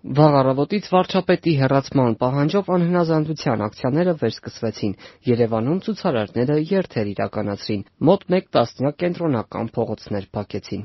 Վաղ առավոտից վարչապետի հեռացման պահանջով անհնազանդության ակցիաները վերսկսվեցին։ Երևանում ցուցարարները երթեր իրականացրին։ Մոտ 1 տասնյակ կենտրոնական փողոցներ փակեցին։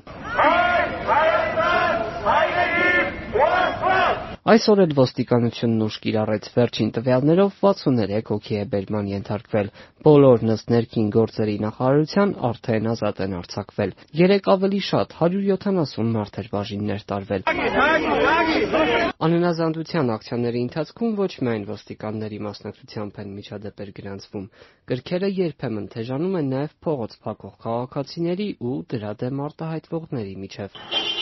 Այսօր էլ ոստիկանությունն ուժ կիրառեց։ Վերջին տվյալներով 63 հոգի է բերման ենթարկվել։ Բոլոր նստ ներքին գործերի նախարարության արդեն ազատ են արձակվել։ 3 ավելի շատ 170 մարդ էր բաժին տարվել։ Անհնազանդության ակցիաների ընթացքում ոչ միայն ոստիկանների մասնակցությամբ են միջադեպեր գրանցվում։ Կրքերը երբեմն թեժանում են նաև փողոց փակող քաղաքացիների ու դրա դեմ արտահայտվողների միջև։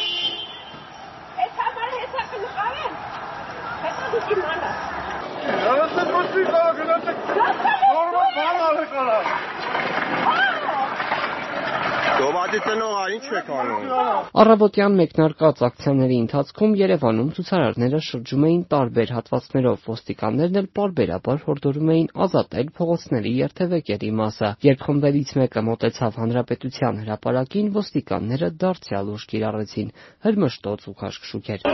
Առավոտյան մեկնարկած ակցիաների ընթացքում Երևանում ցուցարարները շրջում էին տարբեր հատվածներով, ոստիկաններն էլ պարբերաբար հորդորում էին ազատել փողոցների երթևեկերի մասը։ Երբ խմբերից մեկը մոտեցավ Հանրապետության հրապարակին, ոստիկանները դարձյալ ուժ կիրառեցին՝ հրմշտոց ու քաշքշուկեր։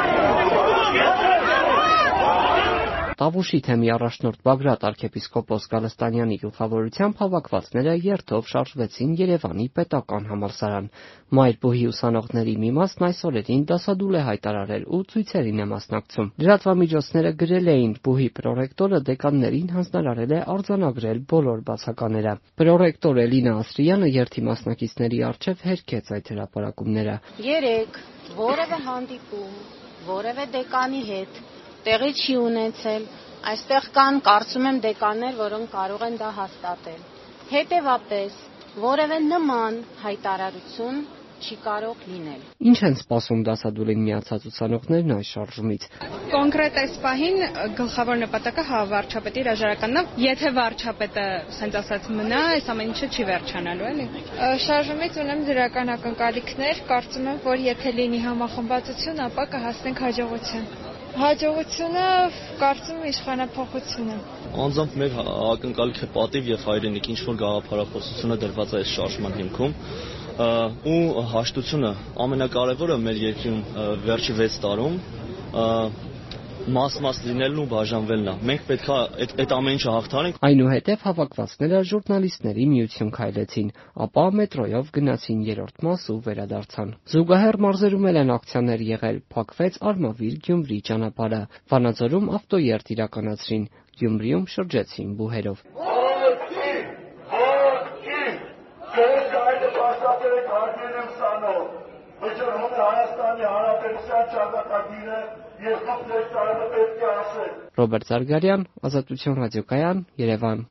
Տավուշի թեմի առաջնորդ Բագրատ arczepiskopos Գալստանյանի գլխավորությամբ հավաքվածները երթով շարժվեցին Երևանի պետական համալսարան։ Մայր բուհի ուսանողների մի մասն այս օրերին դասադուլ է հայտարարել ու ցույցերին է մասնակցում։ Լրատվամիջոցները գրել էին՝ բուհի պրոռեկտորը դեկաններին հանձնարարել է արձանագրել բոլոր բացակաները։ Պրոռեկտոր Էլինա Ասրյանը երթի մասնակիցների առջև հերքեց այդ հրապարակումները։ Երեք որևէ հանդիպում, որևէ դեկանի հետ տեղի չի ունեցել, այստեղ կան, կարծում եմ, դեկաններ, որոնք կարող են դա հաստատել։ Հետևաբար, որևէ նման հայտարարություն չի կարող լինել։ Ինչ են սպասում դասադուլին միացած ուսանողներն այս շարժումից։ Կոնկրետ այս պահին գլխավոր նպատակը վարչապետի հրաժարականն է։ Եթե վարչապետը ասենց ասած մնա, այս ամեն ինչը չի վերջանալու, էլի։ Շարժումից ունեմ դրական ակնկալիքներ, կարծում եմ, որ եթե լինի համախմբվածություն, ապա կհասնենք հաջողության։ Հաջողությունը կարծում եմ իշխանափոխությունը։ Անձամբ մեր ակնկալիքը պատիվ եւ հայրենիք, ինչ որ գաղափարախոսությունը դրված է այս շարժման հիմքում, ու հաշտությունը ամենակարևորը մեր երկրում վերջի 6 տարում մաս լինելն ու բաժանվելն է։ Մենք պետք է այդ ամեն ինչը հաղթանենք։ Այնուհետև հավաքվածները ժուրնալիստների միություն քայլեցին, ապա մետրոյով գնացին 3-րդ մաս ու վերադարձան։ Զուգահեռ մարզերում էլ են ակցիաներ եղել, փակվեց Արմավիր-Գյումրի ճանապարհը, Վանաձորում ավտոերթ իրականացրին, Գյումրիում շրջեցին բուհերով։ Ռոբերտ Զարգարյան, Ազատություն ռադիոկայան, Երևան։